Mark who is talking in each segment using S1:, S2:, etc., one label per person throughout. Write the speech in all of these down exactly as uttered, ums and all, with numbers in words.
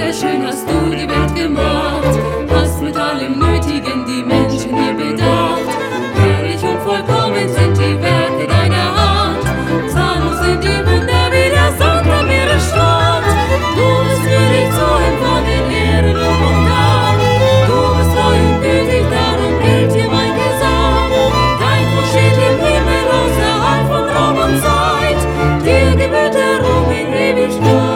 S1: Sehr schön hast du die Welt gemacht, hast mit allem Nötigen die Menschen hier bedacht. Herrlich und vollkommen sind die Werke deiner Hand, zahllos sind die Wunder wie der Sand am Meeresstrand. Du bist würdig zu empfangen, Ehre, Lob und Dank. Du bist treu und gütig, darum gilt dir mein Gesang. Dein Thron steht im Himmel außerhalb von Raum und Zeit, dir gebührt der Ruhm in Ewigkeit.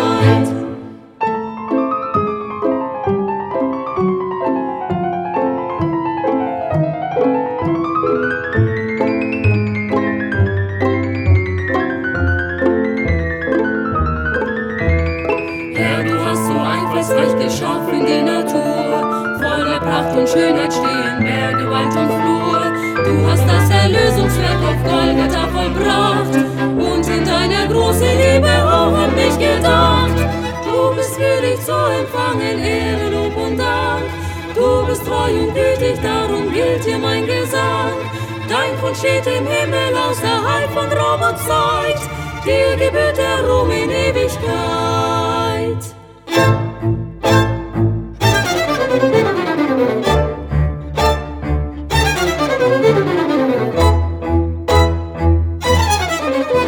S1: Reich geschaffen die Natur, voller Pracht und Schönheit stehen Berge, Wald und Flur. Du hast das Erlösungswerk auf Golgatha vollbracht und in deiner großen Liebe auch an mich gedacht. Du bist würdig zu empfangen, Ehre, Lob und Dank. Du bist treu und gütig, darum gilt dir mein Gesang. Dein Thron steht im Himmel außerhalb von Raum und Zeit, dir gebührt der Ruhm in Ewigkeit.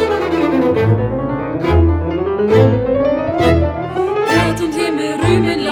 S1: Erd und Himmel rühmen